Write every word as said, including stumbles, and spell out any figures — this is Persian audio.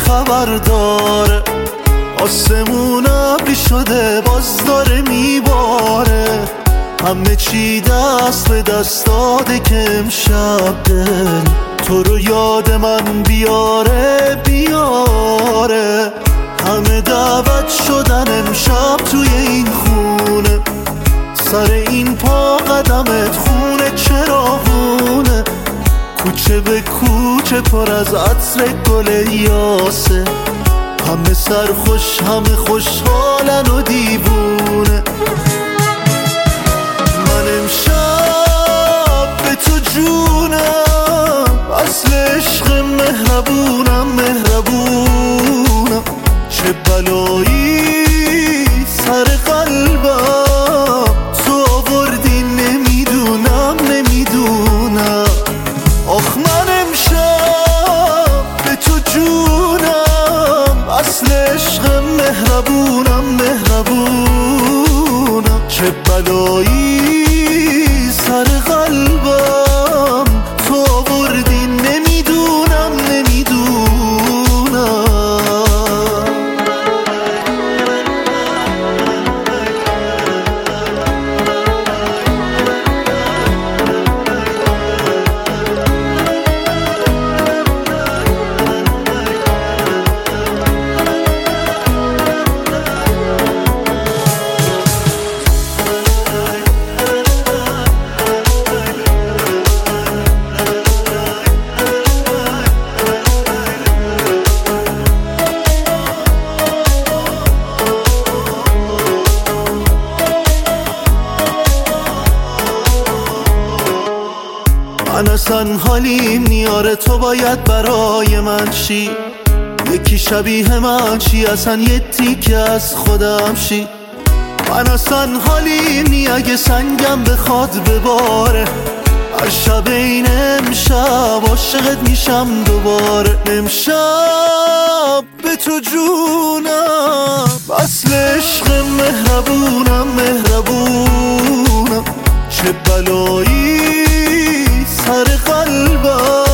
خبر داره، آسمون ابری شده باز داره میباره، همه چی دست به دست داده که امشب دل تو رو یاد من بیاره بیاره. همه دعوت شدن امشب توی این خونه، سر این پا قدمت خونه چراغونه، کوچه به کوچه پر از عطر گل یاسه، همه سرخوش همه خوشحالن و دیوونه. من امشب به تو جونم، اصل عشق مهربونم مهربونم، چه بلایی سر قلبم تو آوردی نمیدونم نمیدونم. آخ من امشب به تو جونم، اصل عشق مهربونم مهربونم، چه بلایی سر قلبم تو آوردی نمیدونم نمیدونم. من اصلا حالیم نیاره تو باید برای من شی، یکی شبیه من چی اصلا یه تیکه از خودم شی. من اصلا حالیم نی اگه سنگم بخواد بباره، هر شب این امشب عاشقت میشم دوباره. امشب به تو جونم، اصل عشق مهربونم مهربونم، چه بلایی سر قلبم